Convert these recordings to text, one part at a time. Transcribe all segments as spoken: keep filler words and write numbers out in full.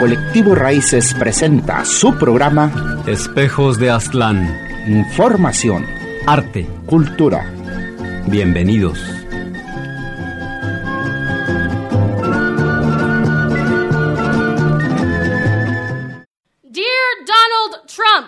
Colectivo Raíces presenta su programa Espejos de Aztlán. Información, arte, cultura. Bienvenidos. Dear Donald Trump,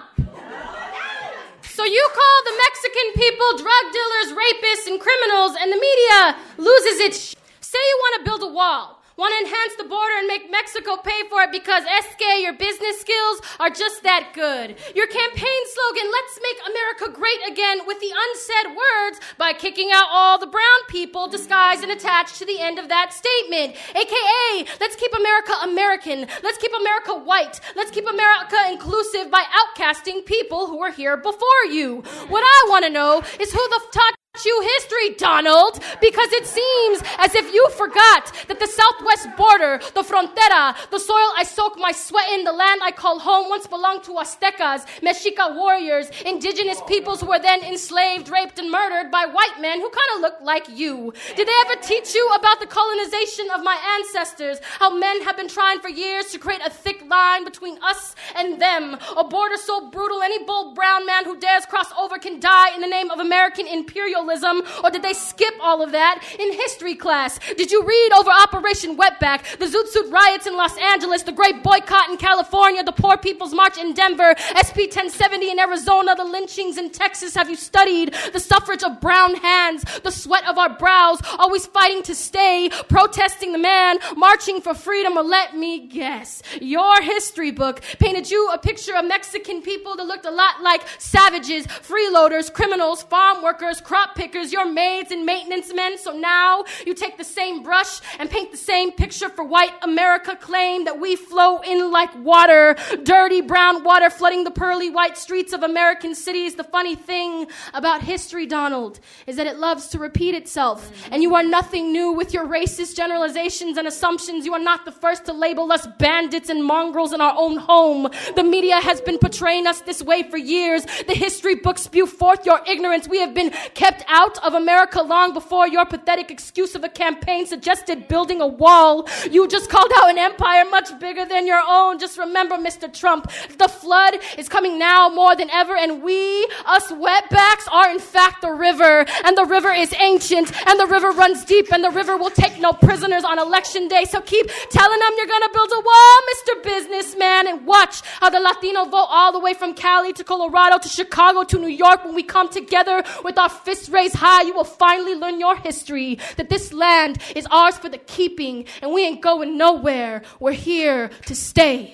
so you call the Mexican people drug dealers, rapists, and criminals, and the media loses its sh- Say you want to build a wall, want to enhance the border and make Mexico pay for it because, es que, your business skills are just that good. Your campaign slogan, let's make America great again, with the unsaid words, by kicking out all the brown people disguised and attached to the end of that statement. A K A, let's keep America American. Let's keep America white. Let's keep America inclusive by outcasting people who were here before you. What I want to know is who the taught you history, Donald, because it seems as if you forgot that the southwest border, the frontera, the soil I soak my sweat in, the land I call home, once belonged to Aztecas, Mexica warriors, indigenous peoples who were then enslaved, raped, and murdered by white men who kind of looked like you. Did they ever teach you about the colonization of my ancestors, how men have been trying for years to create a thick line between us and them, a border so brutal any bold brown man who dares cross over can die in the name of American imperialism? Or did they skip all of that in history class? Did you read over Operation Wetback, the Zoot Suit riots in Los Angeles, the Great Boycott in California, the Poor People's March in Denver, S B ten seventy in Arizona, the lynchings in Texas? Have you studied the suffrage of brown hands, the sweat of our brows, always fighting to stay, protesting the man, marching for freedom? Or let me guess, your history book painted you a picture of Mexican people that looked a lot like savages, freeloaders, criminals, farm workers, crop pickers, your maids and maintenance men. So now you take the same brush and paint the same picture for white America, claim that we flow in like water, dirty brown water flooding the pearly white streets of American cities. The funny thing about history, Donald, is that it loves to repeat itself. And you are nothing new with your racist generalizations and assumptions. You are not the first to label us bandits and mongrels in our own home. The media has been portraying us this way for years. The history books spew forth your ignorance. We have been kept out of America long before your pathetic excuse of a campaign suggested building a wall. You just called out an empire much bigger than your own. Just remember, Mister Trump, the flood is coming now more than ever, and we, us wetbacks, are in fact the river. And the river is ancient, and the river runs deep, and the river will take no prisoners on election day. So keep telling them you're gonna build a wall, Mister Businessman, and watch how the Latino vote all the way from Cali to Colorado to Chicago to New York. When we come together with our fists raised high, you will finally learn your history, that this land is ours for the keeping, and we ain't going nowhere. We're here to stay.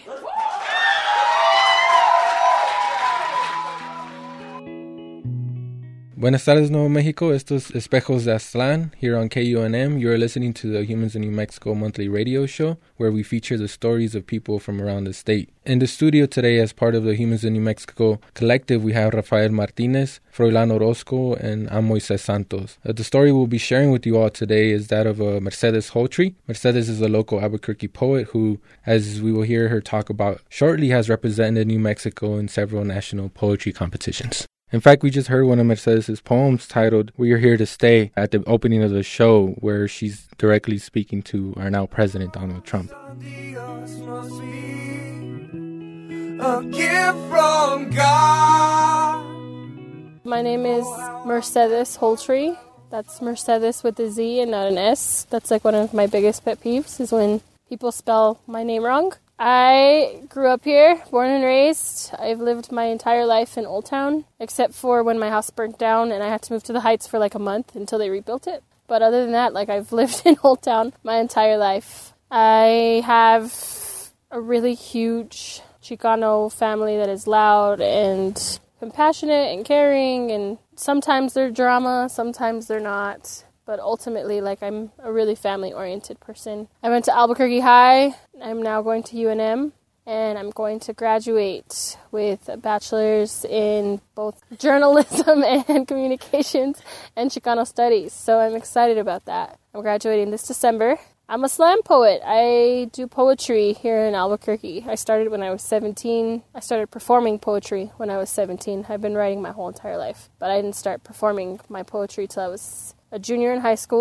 Buenas tardes, Nuevo Mexico. Esto es Espejos de Aztlán here on K U N M. You are listening to the Humans in New Mexico monthly radio show, where we feature the stories of people from around the state. In the studio today, as part of the Humans in New Mexico collective, we have Rafael Martinez, Froilán Orozco, and I'm Moises Santos. Uh, the story we'll be sharing with you all today is that of uh, Mercedes Holtry. Mercedes is a local Albuquerque poet who, as we will hear her talk about shortly, has represented New Mexico in several national poetry competitions. In fact, we just heard one of Mercedes' poems titled "We're Here to Stay" at the opening of the show, where she's directly speaking to our now president, Donald Trump. A gift from God. My name is Mercedes Holtry. That's Mercedes with a Z and not an S. That's like one of my biggest pet peeves, is when people spell my name wrong. I grew up here, born and raised. I've lived my entire life in Old Town, except for when my house burnt down and I had to move to the Heights for like a month until they rebuilt it. But other than that, like, I've lived in Old Town my entire life. I have a really huge Chicano family that is loud and compassionate and caring, and sometimes they're drama, sometimes they're not. But ultimately, like, I'm a really family-oriented person. I went to Albuquerque High. I'm now going to U N M, and I'm going to graduate with a bachelor's in both journalism and communications and Chicano studies. So I'm excited about that. I'm graduating this December. I'm a slam poet. I do poetry here in Albuquerque. I started when I was seventeen. I started performing poetry when I was seventeen. I've been writing my whole entire life, but I didn't start performing my poetry till I was a junior in high school.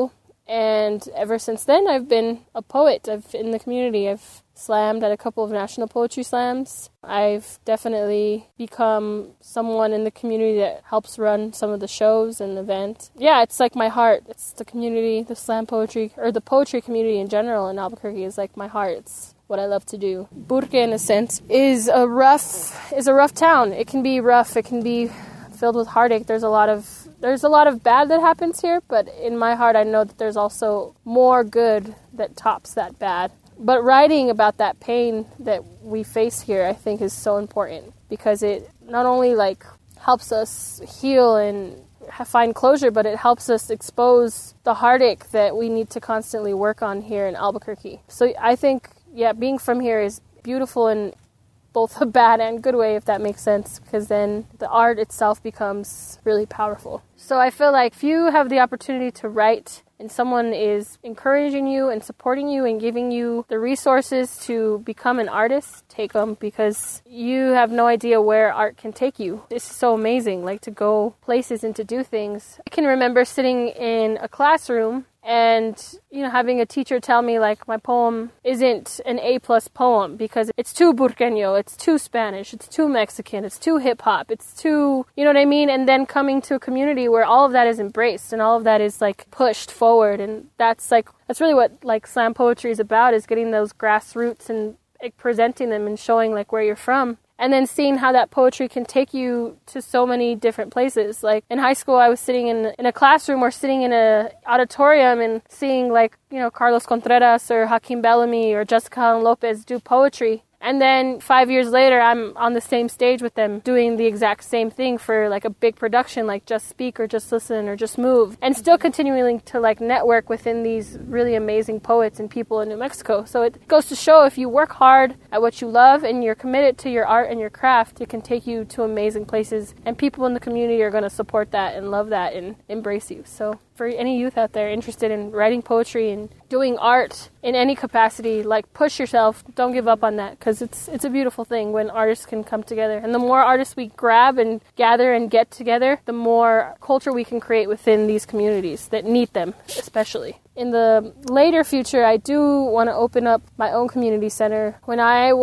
And ever since then, I've been a poet. I've in the community. I've slammed at a couple of national poetry slams. I've definitely become someone in the community that helps run some of the shows and events. Yeah, it's like my heart. It's the community, the slam poetry, or the poetry community in general in Albuquerque is like my heart. It's what I love to do. Burque, in a sense, is a rough is a rough town. It can be rough. It can be filled with heartache. There's a lot of there's a lot of bad that happens here, but in my heart, I know that there's also more good that tops that bad. But writing about that pain that we face here, I think, is so important because it not only like helps us heal and find closure, but it helps us expose the heartache that we need to constantly work on here in Albuquerque. So I think, yeah, being from here is beautiful in both a bad and good way, if that makes sense, because then the art itself becomes really powerful. So I feel like if you have the opportunity to write and someone is encouraging you and supporting you and giving you the resources to become an artist, take them, because you have no idea where art can take you. It's so amazing, like to go places and to do things. I can remember sitting in a classroom and, you know, having a teacher tell me, like, my poem isn't an A-plus poem because it's too Burqueño, it's too Spanish, it's too Mexican, it's too hip-hop, it's too, you know what I mean? And then coming to a community where all of that is embraced and all of that is, like, pushed forward. And that's, like, that's really what, like, slam poetry is about, is getting those grassroots and like, presenting them and showing, like, where you're from. And then seeing how that poetry can take you to so many different places. Like in high school, I was sitting in in a classroom or sitting in a auditorium and seeing, like, you know, Carlos Contreras or Hakeem Bellamy or Jessica Lopez do poetry. And then five years later, I'm on the same stage with them doing the exact same thing for like a big production, like Just Speak or Just Listen or Just Move, and still continuing to like network within these really amazing poets and people in New Mexico. So it goes to show if you work hard at what you love and you're committed to your art and your craft, it can take you to amazing places, and people in the community are going to support that and love that and embrace you. So for any youth out there interested in writing poetry and doing art in any capacity, like, push yourself. Don't give up on that, because it's it's a beautiful thing when artists can come together. And the more artists we grab and gather and get together, the more culture we can create within these communities that need them, especially. In the later future, I do want to open up my own community center. When I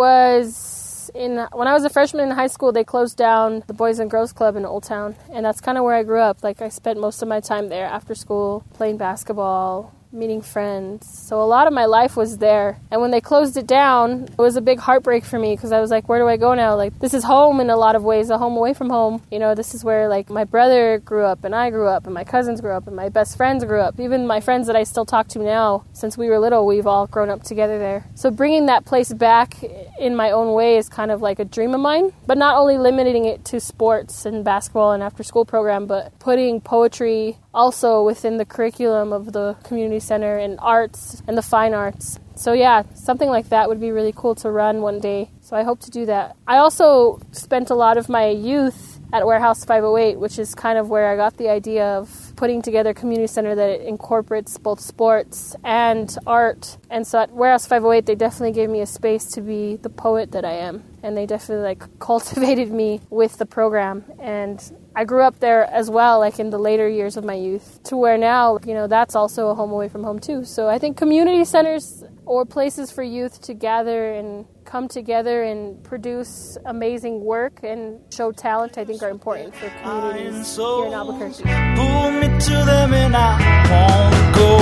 was In, when I was a freshman in high school, they closed down the Boys and Girls Club in Old Town, and that's kind of where I grew up. Like, I spent most of my time there after school, playing basketball, meeting friends. So a lot of my life was there. And when they closed it down, it was a big heartbreak for me, because I was like, where do I go now? Like, this is home in a lot of ways, a home away from home. You know, this is where, like, my brother grew up, and I grew up, and my cousins grew up, and my best friends grew up. Even my friends that I still talk to now, since we were little, we've all grown up together there. So bringing that place back in my own way is kind of like a dream of mine, but not only limiting it to sports and basketball and after school program, but putting poetry also within the curriculum of the community center and arts and the fine arts. So yeah, something like that would be really cool to run one day. So I hope to do that. I also spent a lot of my youth at Warehouse five oh eight, which is kind of where I got the idea of putting together a community center that incorporates both sports and art. And so at Warehouse five oh eight, they definitely gave me a space to be the poet that I am. And they definitely like cultivated me with the program. And I grew up there as well, like in the later years of my youth, to where now, you know, that's also a home away from home too. So I think community centers or places for youth to gather and come together and produce amazing work and show talent, I think, are important for communities here in Albuquerque. Pull me to them and I won't go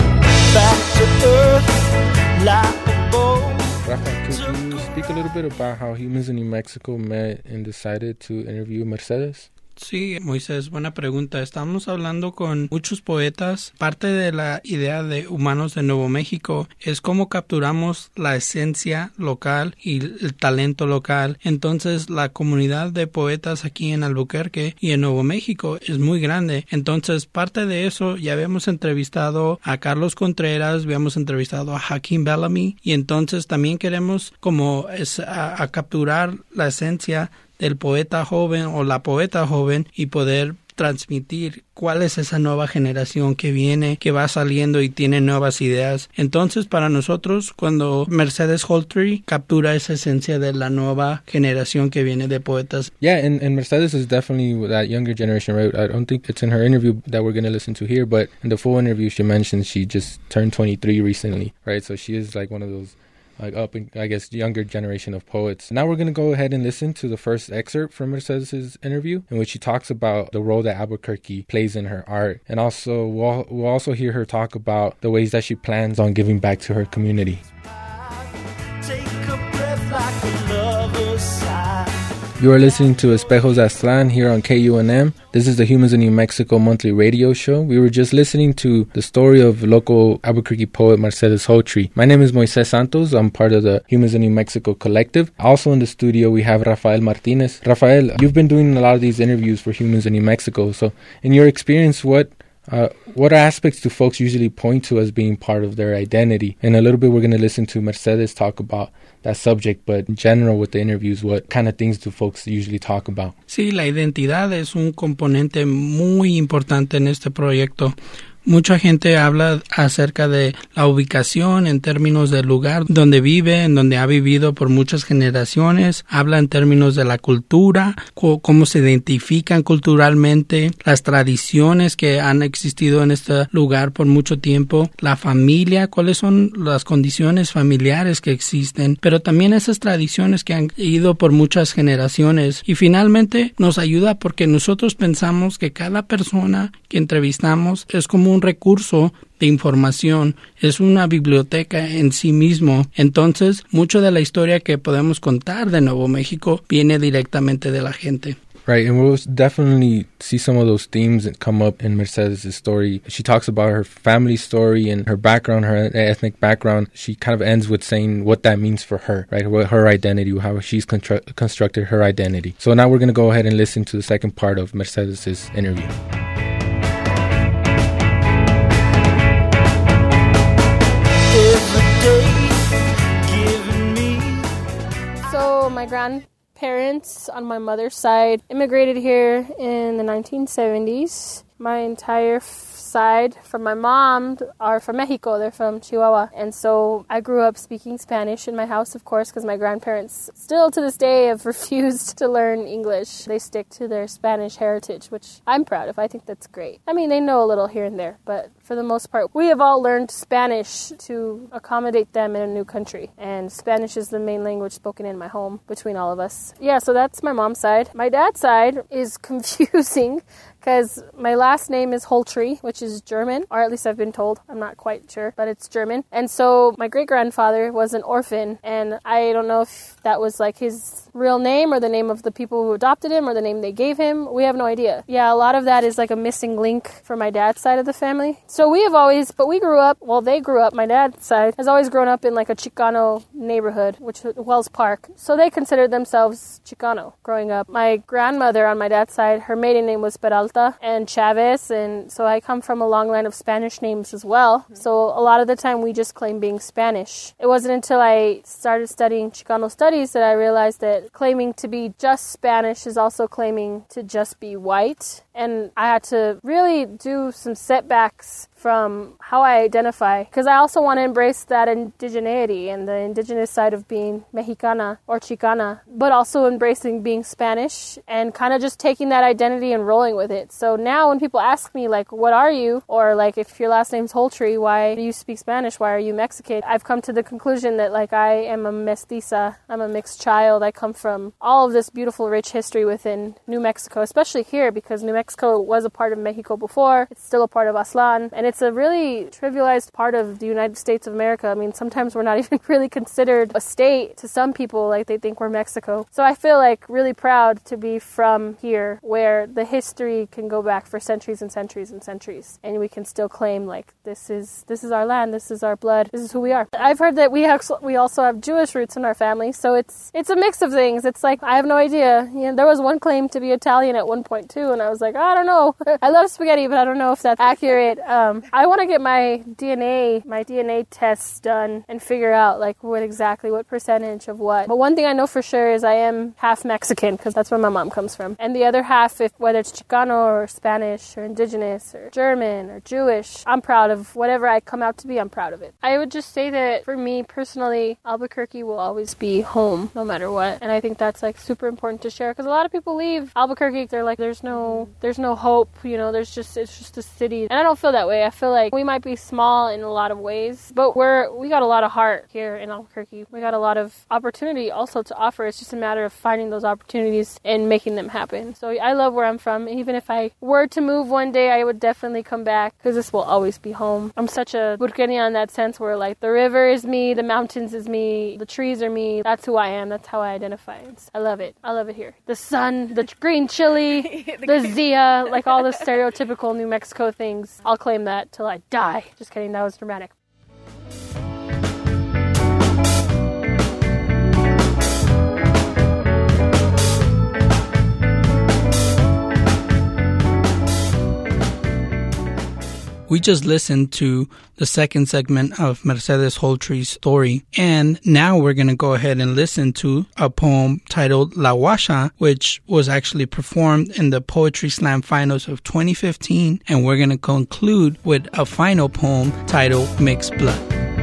back to earth like a boat. Rafa, could you speak a little bit about how Humans in New Mexico met and decided to interview Mercedes? Sí, Moisés, buena pregunta. Estamos hablando con muchos poetas. Parte de la idea de Humanos de Nuevo México es cómo capturamos la esencia local y el talento local. Entonces, la comunidad de poetas aquí en Albuquerque y en Nuevo México es muy grande. Entonces, parte de eso, ya habíamos entrevistado a Carlos Contreras, habíamos entrevistado a Hakeem Bellamy, y entonces también queremos como es a, a capturar la esencia del poeta joven o la poeta joven y poder transmitir cuál es esa nueva generación que viene, que va saliendo y tiene nuevas ideas. Entonces, para nosotros, cuando Mercedes Holtree captura esa esencia de la nueva generación que viene de poetas. Yeah, and, and Mercedes is definitely that younger generation, right? I don't think it's in her interview that we're going to listen to here, but in the full interview, she mentions she just turned twenty-three recently, right? So she is like one of those like up, in, I guess, younger generation of poets. Now we're going to go ahead and listen to the first excerpt from Mercedes' interview, in which she talks about the role that Albuquerque plays in her art. And also, we'll, we'll also hear her talk about the ways that she plans on giving back to her community. Take a breath like a lover's sigh. You are listening to Espejos de Aztlán here on K U N M. This is the Humans in New Mexico monthly radio show. We were just listening to the story of local Albuquerque poet Mercedes Holtree. My name is Moises Santos. I'm part of the Humans in New Mexico collective. Also in the studio, we have Rafael Martinez. Rafael, you've been doing a lot of these interviews for Humans in New Mexico. So in your experience, what uh, what aspects do folks usually point to as being part of their identity? In a little bit, we're going to listen to Mercedes talk about that subject, but in general with the interviews, what kind of things do folks usually talk about? Sí, la identidad es un componente muy importante en este proyecto. Mucha gente habla acerca de la ubicación en términos del lugar donde vive, en donde ha vivido por muchas generaciones. Habla en términos de la cultura, cómo se identifican culturalmente, las tradiciones que han existido en este lugar por mucho tiempo, la familia, cuáles son las condiciones familiares que existen, pero también esas tradiciones que han ido por muchas generaciones. Y finalmente nos ayuda porque nosotros pensamos que cada persona que entrevistamos es como un recurso de información, es una biblioteca en sí mismo. Entonces, mucho de la historia que podemos contar de Nuevo México viene directamente de la gente. Right, and we'll definitely see some of those themes that come up in Mercedes' story. She talks about her family story and her background, her ethnic background. She kind of ends with saying what that means for her, right? What her identity, how she's constru- constructed her identity. So now we're going to go ahead and listen to the second part of Mercedes' interview. So my grandparents on my mother's side immigrated here in the nineteen seventies. My entire f- side from my mom are from Mexico. They're from Chihuahua. And so I grew up speaking Spanish in my house, of course, because my grandparents still to this day have refused to learn English. They stick to their Spanish heritage, which I'm proud of. I think that's great. I mean, they know a little here and there, but for the most part, we have all learned Spanish to accommodate them in a new country. And Spanish is the main language spoken in my home between all of us. Yeah, so that's my mom's side. My dad's side is confusing because my last name is Holtree, which is German, or at least I've been told. I'm not quite sure, but it's German. And so my great-grandfather was an orphan, and I don't know if that was like his real name or the name of the people who adopted him or the name they gave him. We have no idea. Yeah, a lot of that is like a missing link for my dad's side of the family. So we have always, but we grew up, well, they grew up, my dad's side has always grown up in like a Chicano neighborhood, which is Wells Park. So they considered themselves Chicano growing up. My grandmother on my dad's side, her maiden name was Peralta and Chavez, and so I come from a long line of Spanish names as well. So a lot of the time we just claim being Spanish. It wasn't until I started studying Chicano studies that I realized that claiming to be just Spanish is also claiming to just be white. And I had to really do some setbacks from how I identify, because I also want to embrace that indigeneity and the indigenous side of being Mexicana or Chicana, but also embracing being Spanish and kind of just taking that identity and rolling with it. So now when people ask me, like, what are you? Or, like, if your last name's Holtree, why do you speak Spanish? Why are you Mexican? I've come to the conclusion that, like, I am a mestiza. I'm a mixed child. I come from all of this beautiful, rich history within New Mexico, especially here, because New Mexico was a part of Mexico before. It's still a part of Aztlán, and it's a really trivialized part of the United States of America. I mean, sometimes we're not even really considered a state to some people, like they think we're Mexico. So I feel like really proud to be from here, where the history can go back for centuries and centuries and centuries, and we can still claim like this is this is our land, this is our blood, this is who we are. I've heard that we have, we also have Jewish roots in our family, so it's it's a mix of things. It's like I have no idea. You know, there was one claim to be Italian at one point too, and I was like, I don't know. I love spaghetti, but I don't know if that's accurate. Um, I want to get my D N A, my D N A tests done and figure out like what exactly, what percentage of what. But one thing I know for sure is I am half Mexican because that's where my mom comes from. And the other half, if whether it's Chicano or Spanish or Indigenous or German or Jewish, I'm proud of whatever I come out to be. I'm proud of it. I would just say that for me personally, Albuquerque will always be home no matter what. And I think that's like super important to share because a lot of people leave Albuquerque. They're like, there's no, there's no hope. You know, there's just, it's just a city. And I don't feel that way. I feel like we might be small in a lot of ways, but we're, we got a lot of heart here in Albuquerque. We got a lot of opportunity also to offer. It's just a matter of finding those opportunities and making them happen. So I love where I'm from. Even if I were to move one day, I would definitely come back because this will always be home. I'm such a Burqueña in that sense where like the river is me, the mountains is me, the trees are me. That's who I am. That's how I identify. I love it. I love it here. The sun, the green chili, the Zia, like all the stereotypical New Mexico things. I'll claim that till I die. Just kidding. That was dramatic. We just listened to the second segment of Mercedes Holtry's story, and now we're going to go ahead and listen to a poem titled La Guasha, which was actually performed in the Poetry Slam Finals of twenty fifteen, and we're going to conclude with a final poem titled Mixed Blood.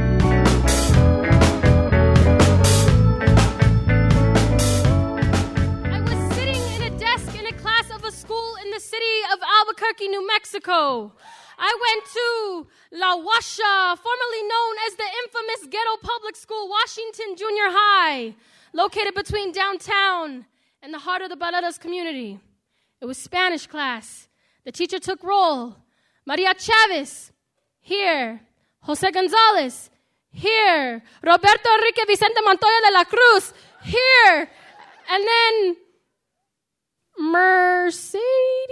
I was sitting in a desk in a class of a school in the city of Albuquerque, New Mexico. I went to La Guasha, formerly known as the infamous Ghetto Public School, Washington Junior High, located between downtown and the heart of the Barreras community. It was Spanish class. The teacher took roll. Maria Chavez, here. Jose Gonzalez, here. Roberto Enrique Vicente Montoya de la Cruz, here. And then Mercedes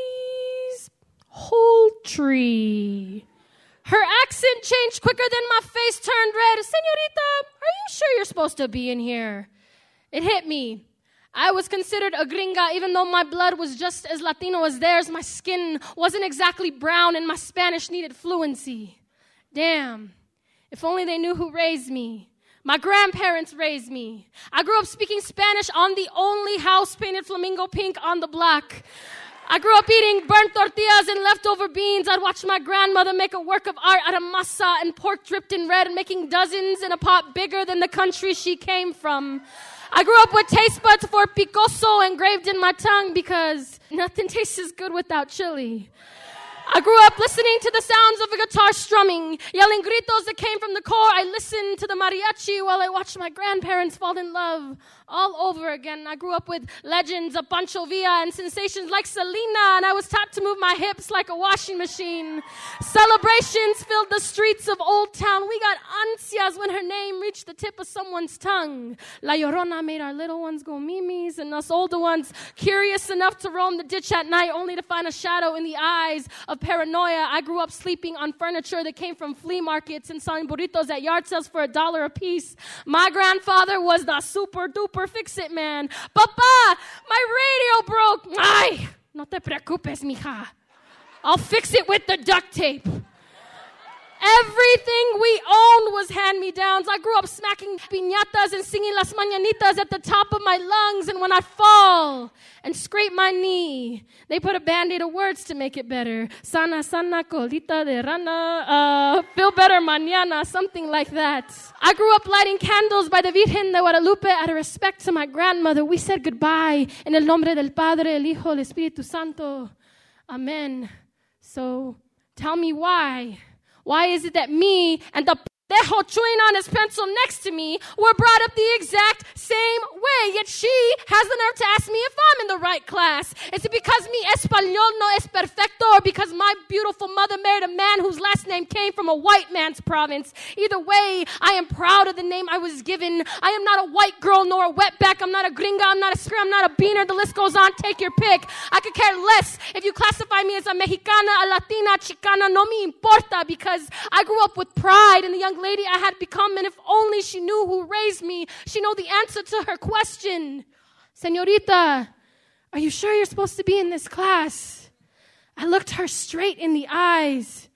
Holtry. Her accent changed quicker than my face turned red. Señorita, are you sure you're supposed to be in here? It hit me. I was considered a gringa even though my blood was just as Latino as theirs. My skin wasn't exactly brown and my Spanish needed fluency. Damn. If only they knew who raised me. My grandparents raised me. I grew up speaking Spanish on the only house painted flamingo pink on the block. I grew up eating burnt tortillas and leftover beans. I'd watch my grandmother make a work of art out of masa and pork dripped in red and making dozens in a pot bigger than the country she came from. I grew up with taste buds for picoso engraved in my tongue because nothing tastes as good without chili. I grew up listening to the sounds of a guitar strumming, yelling gritos that came from the core. I listened to the mariachi while I watched my grandparents fall in love all over again. I grew up with legends of Pancho Villa and sensations like Selena, and I was taught to move my hips like a washing machine. Celebrations filled the streets of Old Town. We got ansias when her name reached the tip of someone's tongue. La Llorona made our little ones go mimis, and us older ones curious enough to roam the ditch at night only to find a shadow in the eyes of paranoia. I grew up sleeping on furniture that came from flea markets and selling burritos at yard sales for a dollar a piece. My grandfather was the super duper fix-it man. Papa, my radio broke. Ay, no te preocupes, mija. I'll fix it with the duct tape. Everything we owned was hand-me-downs. I grew up smacking piñatas and singing las mañanitas at the top of my lungs. And when I fall and scrape my knee, they put a Band-Aid of words to make it better. Sana, sana, colita de rana. Uh, feel better mañana, something like that. I grew up lighting candles by the Virgen de Guadalupe out of respect to my grandmother. We said goodbye in el nombre del Padre, el Hijo, el Espíritu Santo. Amen. So tell me why. Why is it that me and the pendejo chewing on his pencil next to me were brought up the exact same way, yet she has the nerve to ask me if I'm in the right class? Is it because mi español no es perfecto, or because my beautiful mother married a man whose last name came from a white man's province? Either way, I am proud of the name I was given. I am not a white girl nor a wetback. I'm not a gringa. I'm not a scream. I'm not a beaner. The list goes on. Take your pick. I could care less if you classify me as a Mexicana, a Latina, Chicana. No me importa, because I grew up with pride in the young lady I had become, and if only she knew who raised me, she know the answer to her question. Señorita, are you sure you're supposed to be in this class? I looked her straight in the eyes.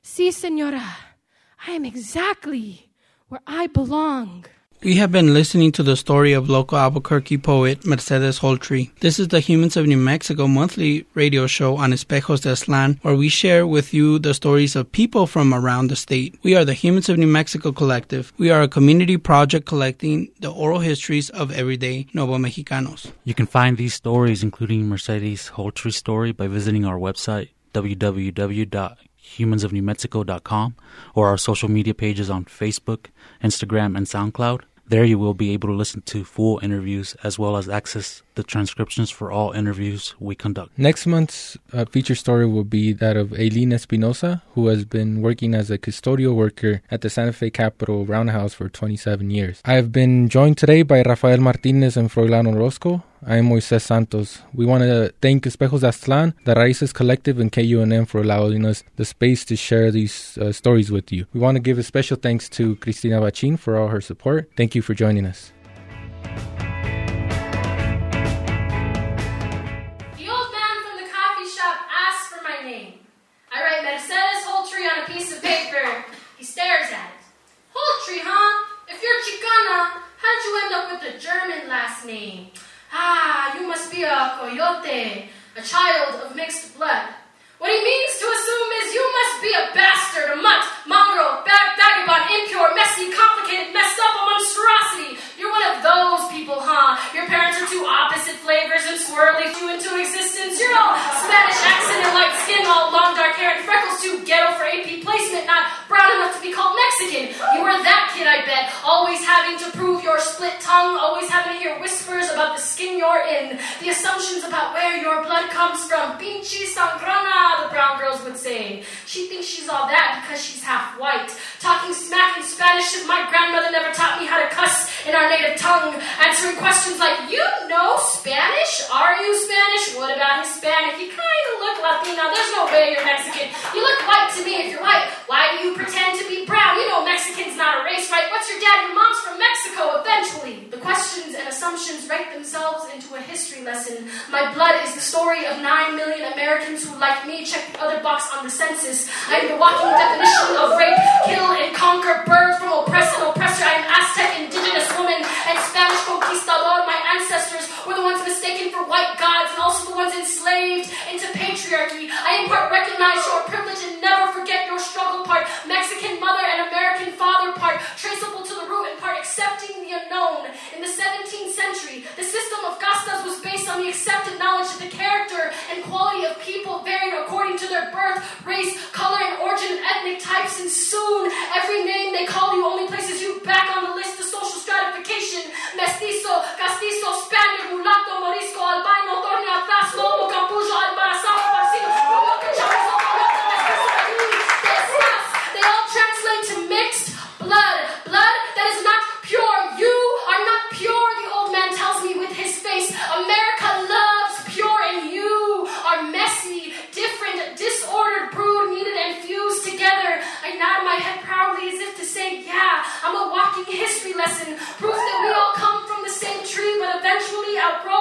Si, señora, I am exactly where I belong. We have been listening to the story of local Albuquerque poet Mercedes Holtry. This is the Humans of New Mexico monthly radio show on Espejos de Aztlán, where we share with you the stories of people from around the state. We are the Humans of New Mexico Collective. We are a community project collecting the oral histories of everyday Novo Mexicanos. You can find these stories, including Mercedes Holtry's story, by visiting our website, w w w dot humans of new mexico dot com, or our social media pages on Facebook, Instagram, and SoundCloud. There you will be able to listen to full interviews as well as access the transcriptions for all interviews we conduct. Next month's uh, feature story will be that of Aileen Espinosa, who has been working as a custodial worker at the Santa Fe Capitol Roundhouse for twenty-seven years. I have been joined today by Rafael Martinez and Froilán Orozco. I am Moises Santos. We want to thank Espejos de Aztlán, the Raíces Collective, and K U N M for allowing us the space to share these uh, stories with you. We want to give a special thanks to Cristina Bachin for all her support. Thank you for joining us. The old man from the coffee shop asks for my name. I write Mercedes Holtry on a piece of paper. He stares at it. Holtry, huh? If you're Chicana, how'd you end up with the German last name? Ah, you must be a coyote, a child of mixed blood. What he means to assume is you must be a bastard, a mutt, mongrel, bag, vagabond, impure, messy, complicated, messed up, a monstrosity. You're one of those people, huh? Your parents are two opposite flavors and swirly you into existence. You're all Spanish accent and light skin, all long dark hair and freckles, too ghetto for A P placement, not brown enough to be called Mexican. You were that kid, I bet, always having to prove your split tongue, always having to hear whispers about the skin you're in, the assumptions about where your blood comes from. Pinche sangrana, the brown girls would say. She thinks she's all that because she's half white. Talking smack in Spanish as my grandmother never taught me how to cuss in our native tongue. Answering questions like, you know Spanish? Are you Spanish? What about Hispanic? You kind of look Latino. There's no way you're Mexican. You look white to me if you're white. Why do you pretend to be brown? You know Mexican's not a race, right? What's your dad? Your mom's from Mexico, eventually. The questions and assumptions write themselves into a history lesson. My blood is the story of nine million Americans who, like me, check the other box on the census. I am the walking definition of rape, kill, and conquer, birth from oppressed and oppressor. I am Aztec, indigenous woman, and Spanish conquistador. My ancestors were the ones mistaken for white gods and also the ones enslaved into patriarchy. I in part recognize your privilege and never forget your struggle part. Mexican mother and American father part, traceable to the root and part accepting the unknown. In the seventeenth century, the system of castas was based on the accepted knowledge that the character and quality of people varied according to their birth, race, color, and origin and ethnic types, and soon every name they call you only places you back on the list of social stratification. Mestizo, castizo, Spaniard, mulatto, morisco, albino, torneo, atrás, lobo, capullo, albarazado, parcido, royoca, chavizo, coyote, mestizo, they all translate to mixed blood. Blood that is not pure. You are not pure, the old man tells me with his face. America loves pure, and you are messy, different, disordered, brewed, kneaded, and fused together. I nod my head proudly as if to say, yeah, I'm a walking history lesson. Proof that we all come from the same tree, but eventually outgrow